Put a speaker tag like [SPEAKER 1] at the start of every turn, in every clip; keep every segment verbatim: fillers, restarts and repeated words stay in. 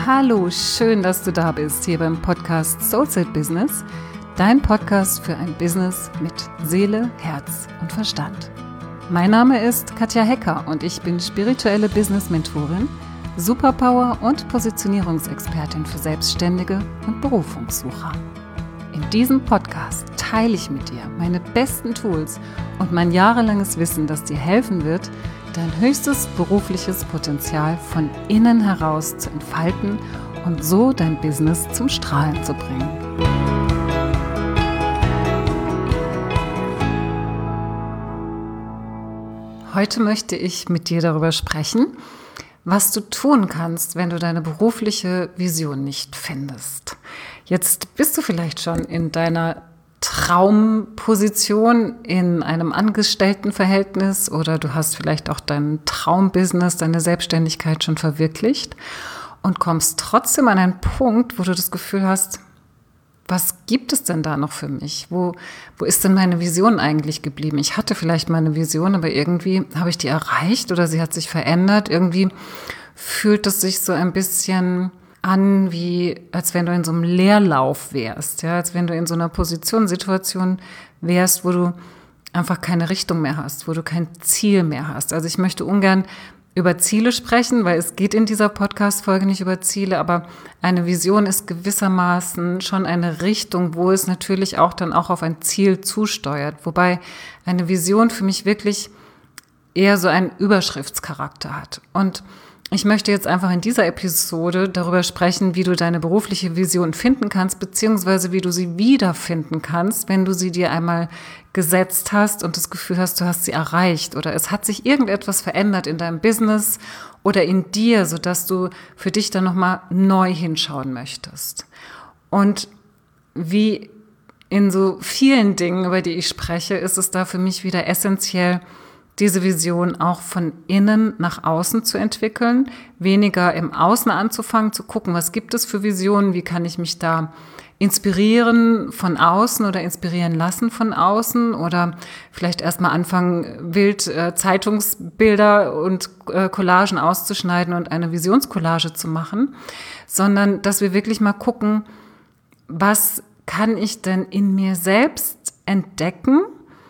[SPEAKER 1] Hallo, schön, dass du da bist, hier beim Podcast Soulset Business, dein Podcast für ein Business mit Seele, Herz und Verstand. Mein Name ist Katja Hecker und ich bin spirituelle Business-Mentorin, Superpower- und Positionierungsexpertin für Selbstständige und Berufungssucher. In diesem Podcast teile ich mit dir meine besten Tools und mein jahrelanges Wissen, das dir helfen wird, dein höchstes berufliches Potenzial von innen heraus zu entfalten und so dein Business zum Strahlen zu bringen. Heute möchte ich mit dir darüber sprechen, was du tun kannst, wenn du deine berufliche Vision nicht findest. Jetzt bist du vielleicht schon in deiner Traumposition in einem Angestelltenverhältnis oder du hast vielleicht auch dein Traumbusiness, deine Selbstständigkeit schon verwirklicht und kommst trotzdem an einen Punkt, wo du das Gefühl hast, was gibt es denn da noch für mich? Wo, wo ist denn meine Vision eigentlich geblieben? Ich hatte vielleicht meine Vision, aber irgendwie habe ich die erreicht oder sie hat sich verändert. Irgendwie fühlt es sich so ein bisschen an, wie als wenn du in so einem Leerlauf wärst, ja, als wenn du in so einer Position, Situation wärst, wo du einfach keine Richtung mehr hast, wo du kein Ziel mehr hast. Also ich möchte ungern über Ziele sprechen, weil es geht in dieser Podcast-Folge nicht über Ziele, aber eine Vision ist gewissermaßen schon eine Richtung, wo es natürlich auch dann auch auf ein Ziel zusteuert, wobei eine Vision für mich wirklich eher so einen Überschriftscharakter hat. Und ich möchte jetzt einfach in dieser Episode darüber sprechen, wie du deine berufliche Vision finden kannst, beziehungsweise wie du sie wiederfinden kannst, wenn du sie dir einmal gesetzt hast und das Gefühl hast, du hast sie erreicht oder es hat sich irgendetwas verändert in deinem Business oder in dir, sodass du für dich dann nochmal neu hinschauen möchtest. Und wie in so vielen Dingen, über die ich spreche, ist es da für mich wieder essentiell, diese Vision auch von innen nach außen zu entwickeln, weniger im Außen anzufangen, zu gucken, was gibt es für Visionen, wie kann ich mich da inspirieren von außen oder inspirieren lassen von außen oder vielleicht erstmal anfangen, wild äh, Zeitungsbilder und äh, Collagen auszuschneiden und eine Visionscollage zu machen, sondern dass wir wirklich mal gucken, was kann ich denn in mir selbst entdecken,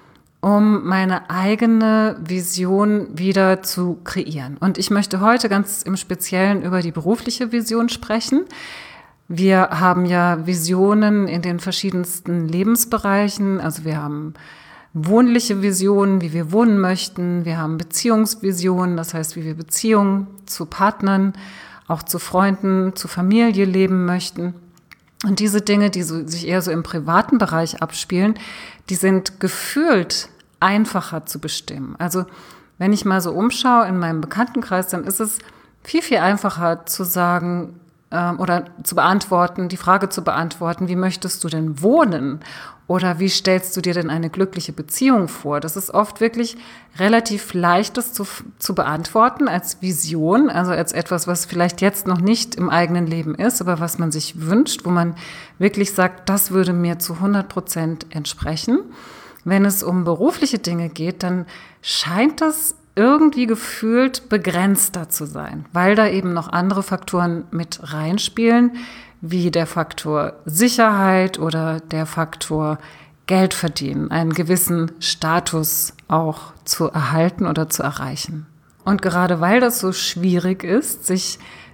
[SPEAKER 1] um meine eigene Vision wieder zu kreieren. Und ich möchte heute ganz im Speziellen über die berufliche Vision sprechen. Wir haben ja Visionen in den verschiedensten Lebensbereichen. Also wir haben wohnliche Visionen, wie wir wohnen möchten. Wir haben Beziehungsvisionen, das heißt, wie wir Beziehungen zu Partnern, auch zu Freunden, zu Familie leben möchten. Und diese Dinge, die so, sich eher so im privaten Bereich abspielen, die sind gefühlt einfacher zu bestimmen. Also wenn ich mal so umschaue in meinem Bekanntenkreis, dann ist es viel, viel einfacher zu sagen äh, oder zu beantworten, die Frage zu beantworten, wie möchtest du denn wohnen? Oder wie stellst du dir denn eine glückliche Beziehung vor? Das ist oft wirklich relativ leichtes zu, zu beantworten als Vision, also als etwas, was vielleicht jetzt noch nicht im eigenen Leben ist, aber was man sich wünscht, wo man wirklich sagt, das würde mir zu hundert Prozent entsprechen. Wenn es um berufliche Dinge geht, dann scheint das irgendwie gefühlt begrenzter zu sein, weil da eben noch andere Faktoren mit reinspielen, wie der Faktor Sicherheit oder der Faktor Geld verdienen, einen gewissen Status auch zu erhalten oder zu erreichen. Und gerade weil das so schwierig ist, sich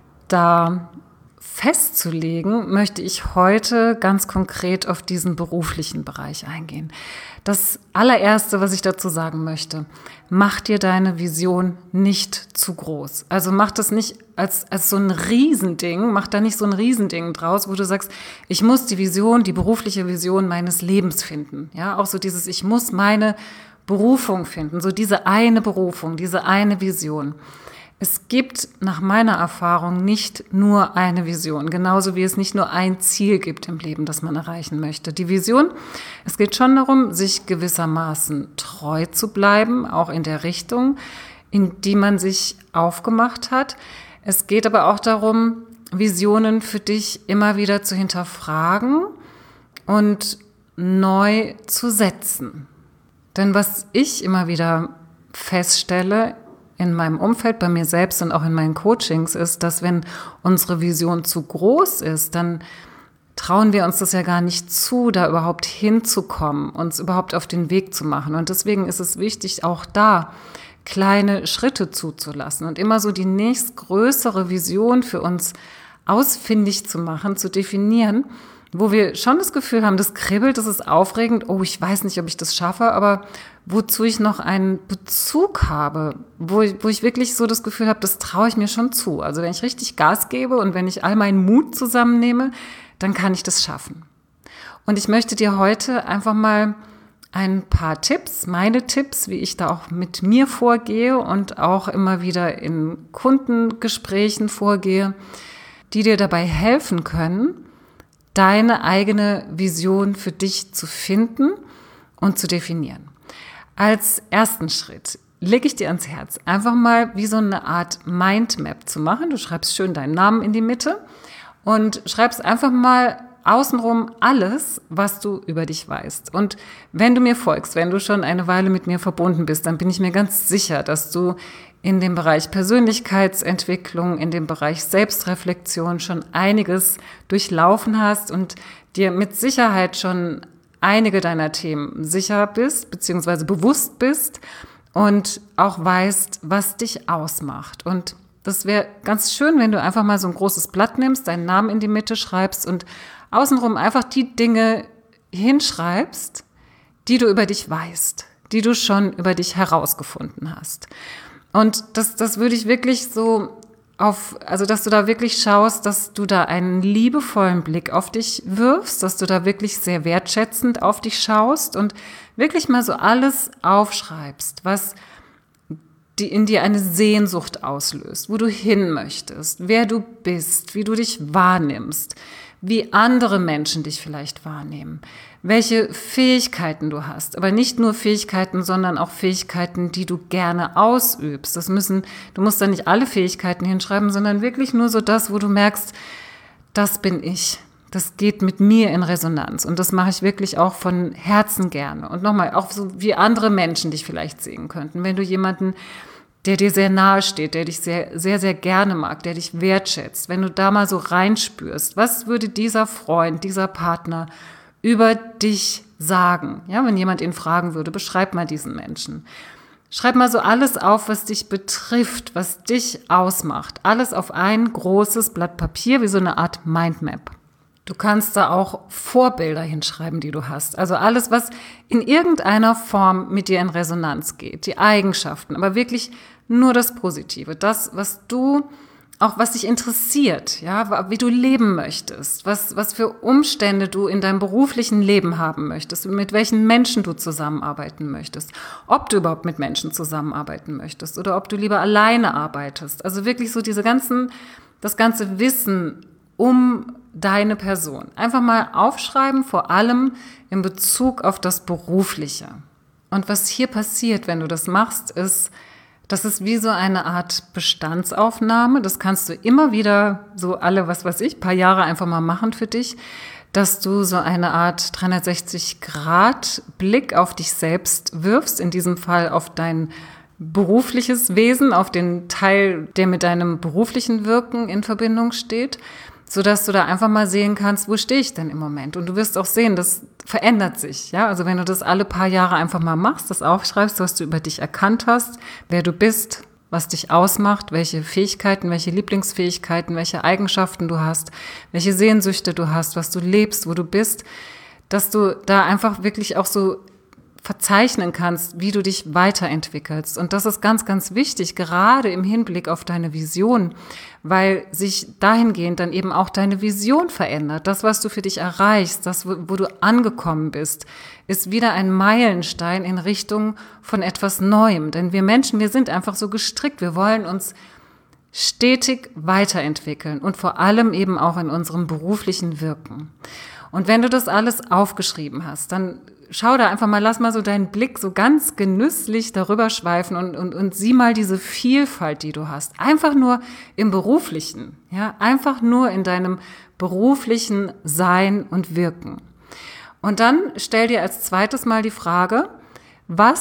[SPEAKER 1] da festzulegen, möchte ich heute ganz konkret auf diesen beruflichen Bereich eingehen. Das allererste, was ich dazu sagen möchte, mach dir deine Vision nicht zu groß. Also mach das nicht als, als so ein Riesending, mach da nicht so ein Riesending draus, wo du sagst, ich muss die Vision, die berufliche Vision meines Lebens finden. Ja, auch so dieses, ich muss meine Berufung finden, so diese eine Berufung, diese eine Vision. Es gibt nach meiner Erfahrung nicht nur eine Vision, genauso wie es nicht nur ein Ziel gibt im Leben, das man erreichen möchte. Die Vision, es geht schon darum, sich gewissermaßen treu zu bleiben, auch in der Richtung, in die man sich aufgemacht hat. Es geht aber auch darum, Visionen für dich immer wieder zu hinterfragen und neu zu setzen. Denn was ich immer wieder feststelle, in meinem Umfeld, bei mir selbst und auch in meinen Coachings ist, dass wenn unsere Vision zu groß ist, dann trauen wir uns das ja gar nicht zu, da überhaupt hinzukommen, uns überhaupt auf den Weg zu machen. Und deswegen ist es wichtig, auch da kleine Schritte zuzulassen und immer so die nächstgrößere Vision für uns ausfindig zu machen, zu definieren, wo wir schon das Gefühl haben, das kribbelt, das ist aufregend, oh, ich weiß nicht, ob ich das schaffe, aber wozu ich noch einen Bezug habe, wo ich, wo ich wirklich so das Gefühl habe, das traue ich mir schon zu. Also wenn ich richtig Gas gebe und wenn ich all meinen Mut zusammennehme, dann kann ich das schaffen. Und ich möchte dir heute einfach mal ein paar Tipps, meine Tipps, wie ich da auch mit mir vorgehe und auch immer wieder in Kundengesprächen vorgehe, die dir dabei helfen können, deine eigene Vision für dich zu finden und zu definieren. Als ersten Schritt lege ich dir ans Herz, einfach mal wie so eine Art Mindmap zu machen. Du schreibst schön deinen Namen in die Mitte und schreibst einfach mal außenrum alles, was du über dich weißt. Und wenn du mir folgst, wenn du schon eine Weile mit mir verbunden bist, dann bin ich mir ganz sicher, dass du in dem Bereich Persönlichkeitsentwicklung, in dem Bereich Selbstreflexion schon einiges durchlaufen hast und dir mit Sicherheit schon einige deiner Themen sicher bist, beziehungsweise bewusst bist und auch weißt, was dich ausmacht. Und das wäre ganz schön, wenn du einfach mal so ein großes Blatt nimmst, deinen Namen in die Mitte schreibst und außenrum einfach die Dinge hinschreibst, die du über dich weißt, die du schon über dich herausgefunden hast. Und das, das würde ich wirklich so auf, also dass du da wirklich schaust, dass du da einen liebevollen Blick auf dich wirfst, dass du da wirklich sehr wertschätzend auf dich schaust und wirklich mal so alles aufschreibst, was die in dir eine Sehnsucht auslöst, wo du hin möchtest, wer du bist, wie du dich wahrnimmst, wie andere Menschen dich vielleicht wahrnehmen, welche Fähigkeiten du hast, aber nicht nur Fähigkeiten, sondern auch Fähigkeiten, die du gerne ausübst. Das müssen, du musst da nicht alle Fähigkeiten hinschreiben, sondern wirklich nur so das, wo du merkst, das bin ich. Das geht mit mir in Resonanz und das mache ich wirklich auch von Herzen gerne. Und nochmal, auch so wie andere Menschen dich vielleicht sehen könnten. Wenn du jemanden, der dir sehr nahe steht, der dich sehr, sehr, sehr gerne mag, der dich wertschätzt, wenn du da mal so reinspürst, was würde dieser Freund, dieser Partner über dich sagen? Ja, wenn jemand ihn fragen würde, beschreib mal diesen Menschen. Schreib mal so alles auf, was dich betrifft, was dich ausmacht. Alles auf ein großes Blatt Papier, wie so eine Art Mindmap. Du kannst da auch Vorbilder hinschreiben, die du hast. Also alles, was in irgendeiner Form mit dir in Resonanz geht. Die Eigenschaften, aber wirklich nur das Positive. Das, was du, auch was dich interessiert, ja, wie du leben möchtest. Was, was für Umstände du in deinem beruflichen Leben haben möchtest. Mit welchen Menschen du zusammenarbeiten möchtest. Ob du überhaupt mit Menschen zusammenarbeiten möchtest oder ob du lieber alleine arbeitest. Also wirklich so diese ganzen, das ganze Wissen um deine Person. Einfach mal aufschreiben, vor allem in Bezug auf das Berufliche. Und was hier passiert, wenn du das machst, ist, das ist wie so eine Art Bestandsaufnahme. Das kannst du immer wieder so alle, was weiß ich, paar Jahre einfach mal machen für dich, dass du so eine Art dreihundertsechzig Grad Blick auf dich selbst wirfst, in diesem Fall auf dein berufliches Wesen, auf den Teil, der mit deinem beruflichen Wirken in Verbindung steht, sodass du da einfach mal sehen kannst, wo stehe ich denn im Moment? Und du wirst auch sehen, das verändert sich. Ja, also wenn du das alle paar Jahre einfach mal machst, das aufschreibst, was du über dich erkannt hast, wer du bist, was dich ausmacht, welche Fähigkeiten, welche Lieblingsfähigkeiten, welche Eigenschaften du hast, welche Sehnsüchte du hast, was du lebst, wo du bist, dass du da einfach wirklich auch so verzeichnen kannst, wie du dich weiterentwickelst. Und das ist ganz, ganz wichtig, gerade im Hinblick auf deine Vision, weil sich dahingehend dann eben auch deine Vision verändert. Das, was du für dich erreichst, das, wo, wo du angekommen bist, ist wieder ein Meilenstein in Richtung von etwas Neuem. Denn wir Menschen, wir sind einfach so gestrickt. Wir wollen uns stetig weiterentwickeln und vor allem eben auch in unserem beruflichen Wirken. Und wenn du das alles aufgeschrieben hast, dann schau da einfach mal, lass mal so deinen Blick so ganz genüsslich darüber schweifen und, und, und sieh mal diese Vielfalt, die du hast. Einfach nur im Beruflichen, ja, einfach nur in deinem beruflichen Sein und Wirken. Und dann stell dir als zweites mal die Frage, was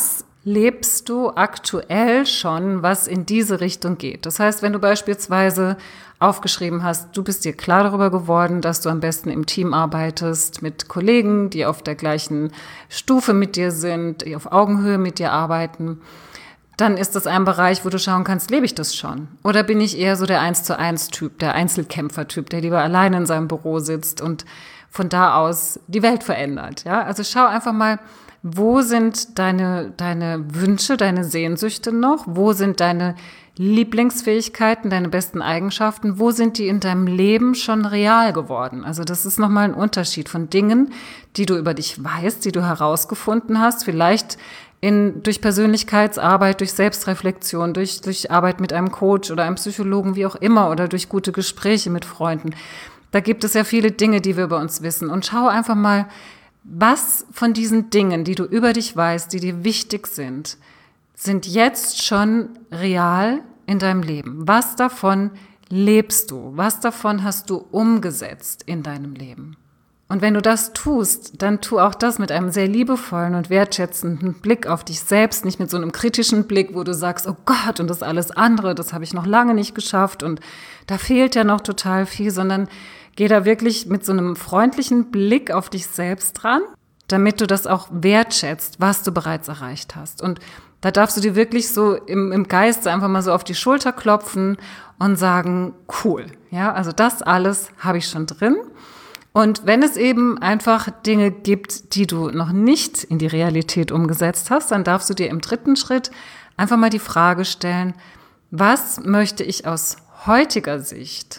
[SPEAKER 1] lebst du aktuell schon, was in diese Richtung geht. Das heißt, wenn du beispielsweise aufgeschrieben hast, du bist dir klar darüber geworden, dass du am besten im Team arbeitest mit Kollegen, die auf der gleichen Stufe mit dir sind, die auf Augenhöhe mit dir arbeiten, dann ist das ein Bereich, wo du schauen kannst, lebe ich das schon? Oder bin ich eher so der eins zu eins Typ, der Einzelkämpfer-Typ, der lieber alleine in seinem Büro sitzt und von da aus die Welt verändert? Ja, also schau einfach mal, wo sind deine, deine Wünsche, deine Sehnsüchte noch? Wo sind deine Lieblingsfähigkeiten, deine besten Eigenschaften? Wo sind die in deinem Leben schon real geworden? Also das ist nochmal ein Unterschied von Dingen, die du über dich weißt, die du herausgefunden hast, vielleicht in, durch Persönlichkeitsarbeit, durch Selbstreflexion, durch, durch Arbeit mit einem Coach oder einem Psychologen, wie auch immer, oder durch gute Gespräche mit Freunden. Da gibt es ja viele Dinge, die wir über uns wissen. Und schau einfach mal, was von diesen Dingen, die du über dich weißt, die dir wichtig sind, sind jetzt schon real in deinem Leben? Was davon lebst du? Was davon hast du umgesetzt in deinem Leben? Und wenn du das tust, dann tu auch das mit einem sehr liebevollen und wertschätzenden Blick auf dich selbst, nicht mit so einem kritischen Blick, wo du sagst, oh Gott, und das alles andere, das habe ich noch lange nicht geschafft und da fehlt ja noch total viel, sondern geh da wirklich mit so einem freundlichen Blick auf dich selbst dran, damit du das auch wertschätzt, was du bereits erreicht hast. Und da darfst du dir wirklich so im, im Geiste einfach mal so auf die Schulter klopfen und sagen, cool, ja, also das alles habe ich schon drin. Und wenn es eben einfach Dinge gibt, die du noch nicht in die Realität umgesetzt hast, dann darfst du dir im dritten Schritt einfach mal die Frage stellen, was möchte ich aus heutiger Sicht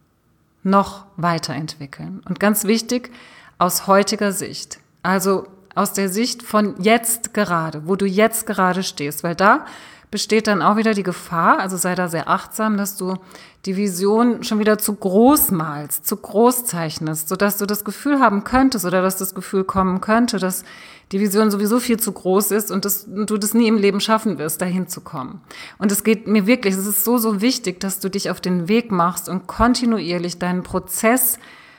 [SPEAKER 1] noch weiterentwickeln? Und ganz wichtig, aus heutiger Sicht. Also aus der Sicht von jetzt gerade, wo du jetzt gerade stehst, weil da besteht dann auch wieder die Gefahr, also sei da sehr achtsam, dass du die Vision schon wieder zu groß malst, zu groß zeichnest, sodass du das Gefühl haben könntest oder dass das Gefühl kommen könnte, dass die Vision sowieso viel zu groß ist und das, du das nie im Leben schaffen wirst, dahin zu kommen. Und es geht mir wirklich, es ist so, so wichtig, dass du dich auf den Weg machst und kontinuierlich deinen Prozess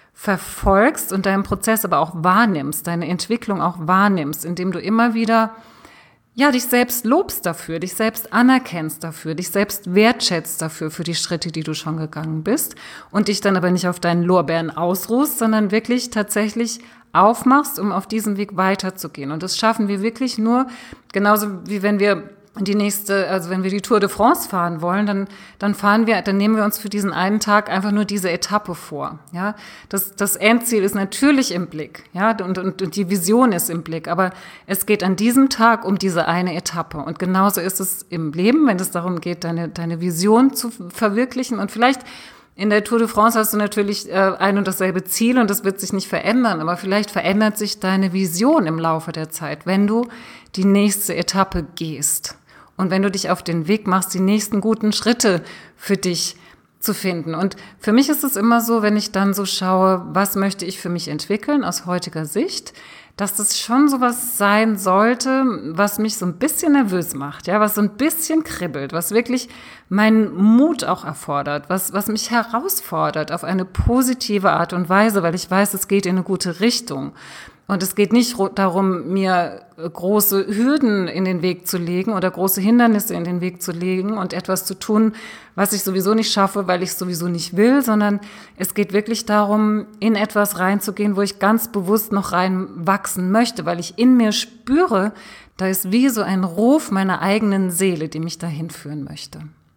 [SPEAKER 1] verfolgst und deinen Prozess aber auch wahrnimmst, deine Entwicklung auch wahrnimmst, indem du immer wieder ja, dich selbst lobst dafür, dich selbst anerkennst dafür, dich selbst wertschätzt dafür, für die Schritte, die du schon gegangen bist und dich dann aber nicht auf deinen Lorbeeren ausruhst, sondern wirklich tatsächlich aufmachst, um auf diesem Weg weiterzugehen. Und das schaffen wir wirklich nur, genauso wie wenn wir die nächste, also wenn wir die Tour de France fahren wollen, dann, dann fahren wir, dann nehmen wir uns für diesen einen Tag einfach nur diese Etappe vor, ja. Das, das Endziel ist natürlich im Blick, ja, und, und, und die Vision ist im Blick, aber es geht an diesem Tag um diese eine Etappe. Und genauso ist es im Leben, wenn es darum geht, deine, deine Vision zu verwirklichen. Und vielleicht in der Tour de France hast du natürlich äh, ein und dasselbe Ziel und das wird sich nicht verändern, aber vielleicht verändert sich deine Vision im Laufe der Zeit, wenn du die nächste Etappe gehst. Und wenn du dich auf den Weg machst, die nächsten guten Schritte für dich zu finden. Und für mich ist es immer so, wenn ich dann so schaue, was möchte ich für mich entwickeln aus heutiger Sicht, dass das schon sowas sein sollte, was mich so ein bisschen nervös macht, ja, was so ein bisschen kribbelt, was wirklich meinen Mut auch erfordert, was, was mich herausfordert auf eine positive Art und Weise, weil ich weiß, es geht in eine gute Richtung. Und es geht nicht darum, mir große Hürden in den Weg zu legen oder große Hindernisse in den Weg zu legen und etwas zu tun, was ich sowieso nicht schaffe, weil ich es sowieso nicht will, sondern es geht wirklich darum, in etwas reinzugehen, wo ich ganz bewusst noch reinwachsen möchte, weil ich in mir spüre, da ist wie so ein Ruf meiner eigenen Seele, die mich dahin führen möchte.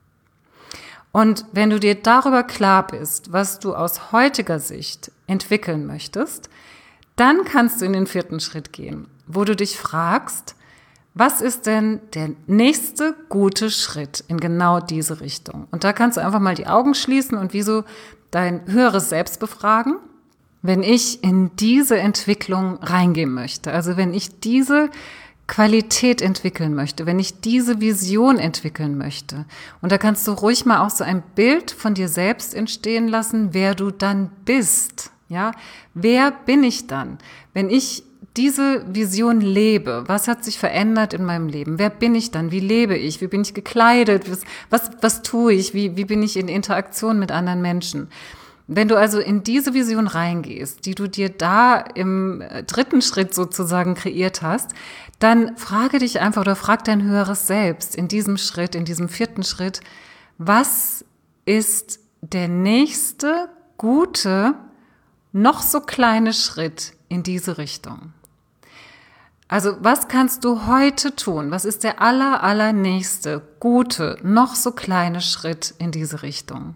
[SPEAKER 1] Und wenn du dir darüber klar bist, was du aus heutiger Sicht entwickeln möchtest, dann kannst du in den vierten Schritt gehen, wo du dich fragst, was ist denn der nächste gute Schritt in genau diese Richtung? Und da kannst du einfach mal die Augen schließen und wie so dein höheres Selbst befragen, wenn ich in diese Entwicklung reingehen möchte, also wenn ich diese Qualität entwickeln möchte, wenn ich diese Vision entwickeln möchte. Und da kannst du ruhig mal auch so ein Bild von dir selbst entstehen lassen, wer du dann bist. Ja, wer bin ich dann, wenn ich diese Vision lebe? Was hat sich verändert in meinem Leben? Wer bin ich dann? Wie lebe ich? Wie bin ich gekleidet? Was, was, was tue ich? Wie, wie bin ich in Interaktion mit anderen Menschen? Wenn du also in diese Vision reingehst, die du dir da im dritten Schritt sozusagen kreiert hast, dann frage dich einfach oder frag dein höheres Selbst in diesem Schritt, in diesem vierten Schritt, was ist der nächste gute, noch so kleine Schritt in diese Richtung? Also was kannst du heute tun? Was ist der aller, allernächste gute, noch so kleine Schritt in diese Richtung?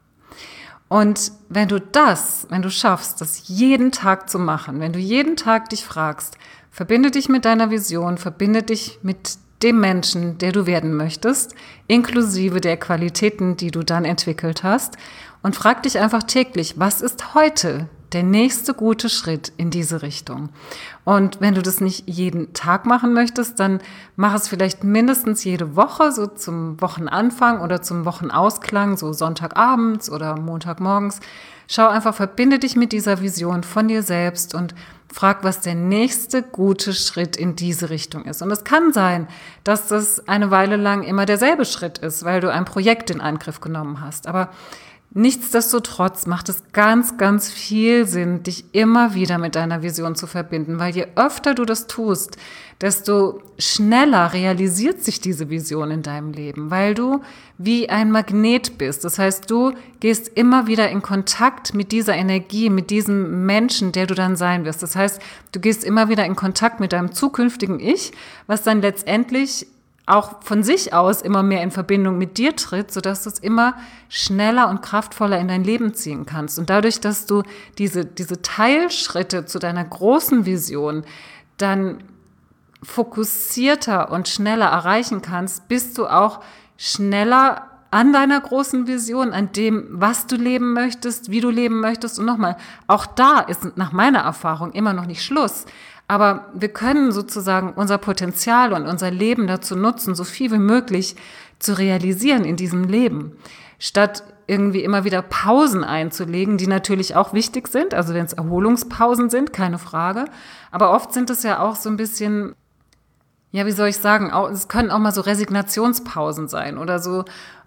[SPEAKER 1] Und wenn du das, wenn du schaffst, das jeden Tag zu machen, wenn du jeden Tag dich fragst, verbinde dich mit deiner Vision, verbinde dich mit dem Menschen, der du werden möchtest, inklusive der Qualitäten, die du dann entwickelt hast, und frag dich einfach täglich, was ist heute der nächste gute Schritt in diese Richtung? Und wenn du das nicht jeden Tag machen möchtest, dann mach es vielleicht mindestens jede Woche, so zum Wochenanfang oder zum Wochenausklang, so Sonntagabends oder Montagmorgens. Schau einfach, verbinde dich mit dieser Vision von dir selbst und frag, was der nächste gute Schritt in diese Richtung ist. Und es kann sein, dass das eine Weile lang immer derselbe Schritt ist, weil du ein Projekt in Angriff genommen hast. Aber nichtsdestotrotz macht es ganz, ganz viel Sinn, dich immer wieder mit deiner Vision zu verbinden, weil je öfter du das tust, desto schneller realisiert sich diese Vision in deinem Leben, weil du wie ein Magnet bist. Das heißt, du gehst immer wieder in Kontakt mit dieser Energie, mit diesem Menschen, der du dann sein wirst. Das heißt, du gehst immer wieder in Kontakt mit deinem zukünftigen Ich, was dann letztendlich auch von sich aus immer mehr in Verbindung mit dir tritt, sodass du es immer schneller und kraftvoller in dein Leben ziehen kannst. Und dadurch, dass du diese, diese Teilschritte zu deiner großen Vision dann fokussierter und schneller erreichen kannst, bist du auch schneller an deiner großen Vision, an dem, was du leben möchtest, wie du leben möchtest. Und nochmal, auch da ist nach meiner Erfahrung immer noch nicht Schluss. Aber wir können sozusagen unser Potenzial und unser Leben dazu nutzen, so viel wie möglich zu realisieren in diesem Leben, statt irgendwie immer wieder Pausen einzulegen, die natürlich auch wichtig sind, also wenn es Erholungspausen sind, keine Frage. Aber oft sind es ja auch so ein bisschen, ja, wie soll ich sagen, auch, es können auch mal so Resignationspausen sein oder so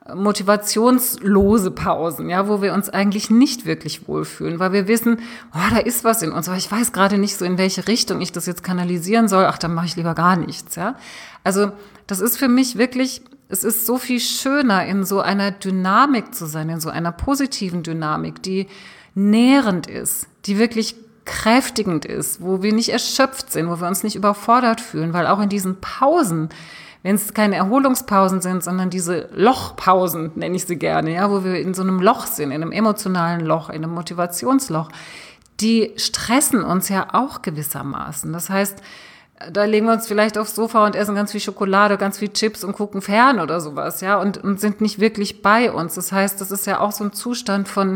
[SPEAKER 1] motivationslose Pausen, ja, wo wir uns eigentlich nicht wirklich wohlfühlen, weil wir wissen, oh, da ist was in uns, aber ich weiß gerade nicht so, in welche Richtung ich das jetzt kanalisieren soll, ach, dann mache ich lieber gar nichts, ja. Also das ist für mich wirklich, es ist so viel schöner, in so einer Dynamik zu sein, in so einer positiven Dynamik, die nährend ist, die wirklich kräftigend ist, wo wir nicht erschöpft sind, wo wir uns nicht überfordert fühlen, weil auch in diesen Pausen, wenn es keine Erholungspausen sind, sondern diese Lochpausen, nenne ich sie gerne, ja, wo wir in so einem Loch sind, in einem emotionalen Loch, in einem Motivationsloch, die stressen uns ja auch gewissermaßen. Das heißt, da legen wir uns vielleicht aufs Sofa und essen ganz viel Schokolade, ganz viel Chips und gucken fern oder sowas, ja, und, und sind nicht wirklich bei uns. Das heißt, das ist ja auch so ein Zustand von,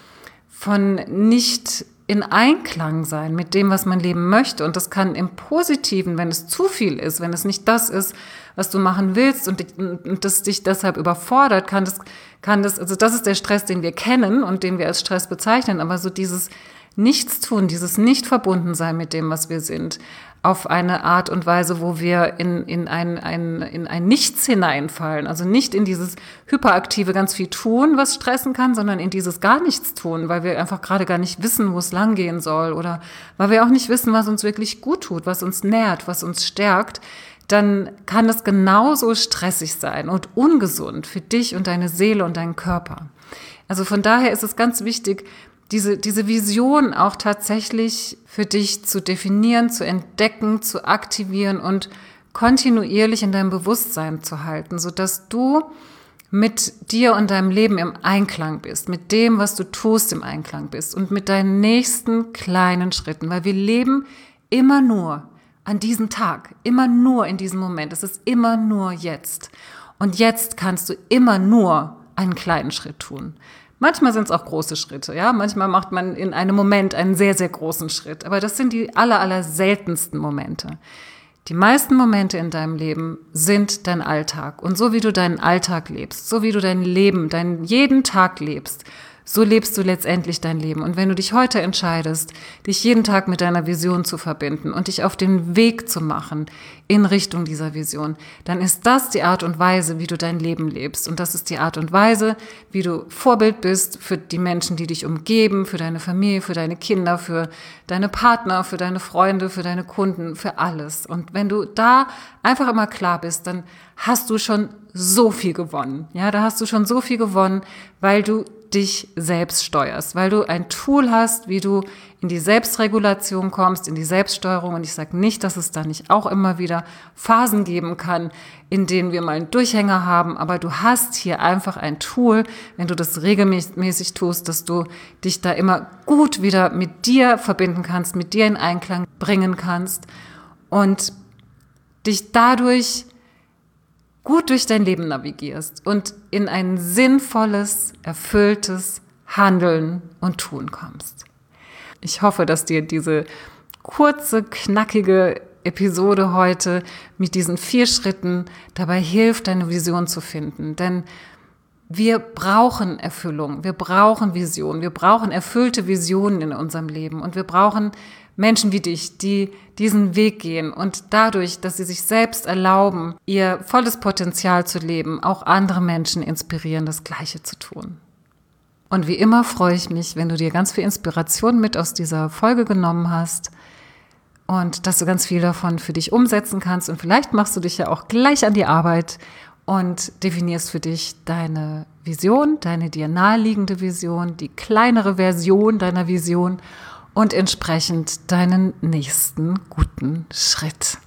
[SPEAKER 1] von nicht in Einklang sein mit dem, was man leben möchte. Und das kann im Positiven, wenn es zu viel ist, wenn es nicht das ist, was du machen willst und, und das dich deshalb überfordert, kann das, kann das, also das ist der Stress, den wir kennen und den wir als Stress bezeichnen, aber so dieses Nichtstun, dieses Nicht-Verbunden-Sein mit dem, was wir sind, auf eine Art und Weise, wo wir in, in, ein, ein, in ein Nichts hineinfallen. Also nicht in dieses hyperaktive ganz viel tun, was stressen kann, sondern in dieses gar nichts tun, weil wir einfach gerade gar nicht wissen, wo es langgehen soll oder weil wir auch nicht wissen, was uns wirklich gut tut, was uns nährt, was uns stärkt. Dann kann es genauso stressig sein und ungesund für dich und deine Seele und deinen Körper. Also von daher ist es ganz wichtig, diese, diese Vision auch tatsächlich für dich zu definieren, zu entdecken, zu aktivieren und kontinuierlich in deinem Bewusstsein zu halten, sodass du mit dir und deinem Leben im Einklang bist, mit dem, was du tust, im Einklang bist und mit deinen nächsten kleinen Schritten, weil wir leben immer nur an diesem Tag, immer nur in diesem Moment. Es ist immer nur jetzt. Und jetzt kannst du immer nur einen kleinen Schritt tun. Manchmal sind es auch große Schritte, ja. Manchmal macht man in einem Moment einen sehr, sehr großen Schritt. Aber das sind die aller, aller seltensten Momente. Die meisten Momente in deinem Leben sind dein Alltag. Und so wie du deinen Alltag lebst, so wie du dein Leben, deinen jeden Tag lebst, so lebst du letztendlich dein Leben. Und wenn du dich heute entscheidest, dich jeden Tag mit deiner Vision zu verbinden und dich auf den Weg zu machen in Richtung dieser Vision, dann ist das die Art und Weise, wie du dein Leben lebst. Und das ist die Art und Weise, wie du Vorbild bist für die Menschen, die dich umgeben, für deine Familie, für deine Kinder, für deine Partner, für deine Freunde, für deine Kunden, für alles. Und wenn du da einfach immer klar bist, dann hast du schon so viel gewonnen. Ja, da hast du schon so viel gewonnen, weil du dich selbst steuerst, weil du ein Tool hast, wie du in die Selbstregulation kommst, in die Selbststeuerung. Und ich sage nicht, dass es da nicht auch immer wieder Phasen geben kann, in denen wir mal einen Durchhänger haben, aber du hast hier einfach ein Tool, wenn du das regelmäßig tust, dass du dich da immer gut wieder mit dir verbinden kannst, mit dir in Einklang bringen kannst und dich dadurch gut durch dein Leben navigierst und in ein sinnvolles, erfülltes Handeln und Tun kommst. Ich hoffe, dass dir diese kurze, knackige Episode heute mit diesen vier Schritten dabei hilft, deine Vision zu finden. Denn wir brauchen Erfüllung, wir brauchen Vision, wir brauchen erfüllte Visionen in unserem Leben und wir brauchen Menschen wie dich, die diesen Weg gehen und dadurch, dass sie sich selbst erlauben, ihr volles Potenzial zu leben, auch andere Menschen inspirieren, das Gleiche zu tun. Und wie immer freue ich mich, wenn du dir ganz viel Inspiration mit aus dieser Folge genommen hast und dass du ganz viel davon für dich umsetzen kannst. Und vielleicht machst du dich ja auch gleich an die Arbeit und definierst für dich deine Vision, deine dir naheliegende Vision, die kleinere Version deiner Vision und entsprechend deinen nächsten guten Schritt.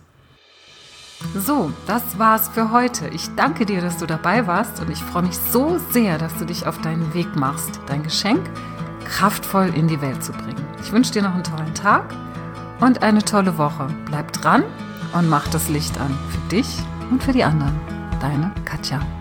[SPEAKER 1] So, das war's für heute. Ich danke dir, dass du dabei warst und ich freue mich so sehr, dass du dich auf deinen Weg machst, dein Geschenk kraftvoll in die Welt zu bringen. Ich wünsche dir noch einen tollen Tag und eine tolle Woche. Bleib dran und mach das Licht an für dich und für die anderen. Deine Katja.